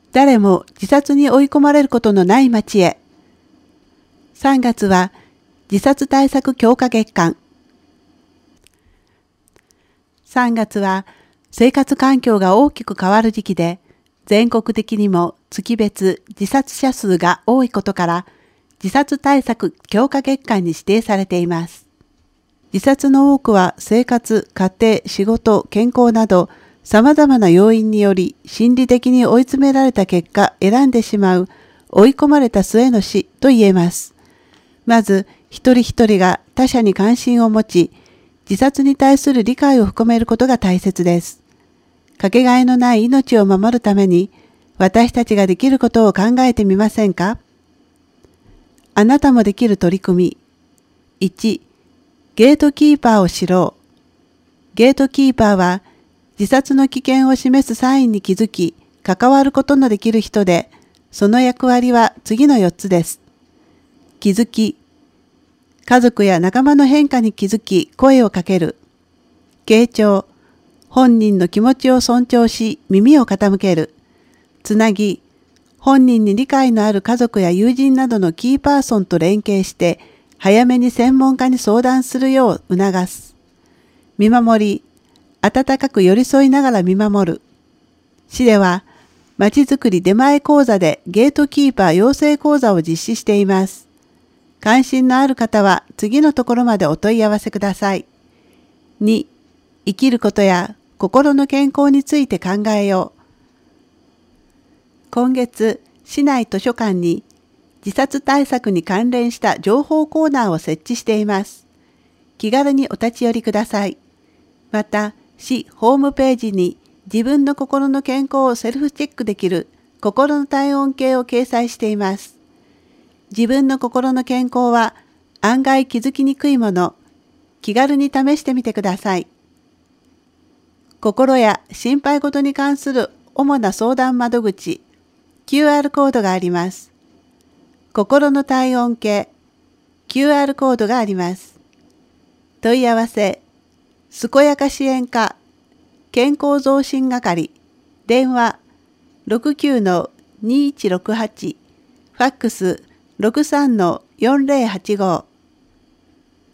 誰も自殺に追い込まれることのない街へ。3月は自殺対策強化月間。3月は生活環境が大きく変わる時期で、全国的にも月別自殺者数が多いことから、自殺対策強化月間に指定されています。自殺の多くは生活、家庭、仕事、健康など様々な要因により心理的に追い詰められた結果選んでしまう追い込まれた末の死と言えます。まず一人一人が他者に関心を持ち、自殺に対する理解を深めることが大切です。かけがえのない命を守るために私たちができることを考えてみませんか？あなたもできる取り組み。1、ゲートキーパーを知ろう。ゲートキーパーは自殺の危険を示すサインに気づき、関わることのできる人で、その役割は次の4つです。気づき、家族や仲間の変化に気づき声をかける。傾聴、本人の気持ちを尊重し耳を傾ける。つなぎ、本人に理解のある家族や友人などのキーパーソンと連携して早めに専門家に相談するよう促す。見守り、温かく寄り添いながら見守る。市では、まちづくり出前講座でゲートキーパー養成講座を実施しています。関心のある方は次のところまでお問い合わせください。2、生きることや心の健康について考えよう。今月、市内図書館に自殺対策に関連した情報コーナーを設置しています。気軽にお立ち寄りください。また、市ホームページに自分の心の健康をセルフチェックできる心の体温計を掲載しています。自分の心の健康は案外気づきにくいもの、気軽に試してみてください。心や心配事に関する主な相談窓口、QR コードがあります。心の体温計、QR コードがあります。問い合わせ、健やか支援課、健康増進係、電話 69-2168、ファックス 63-4085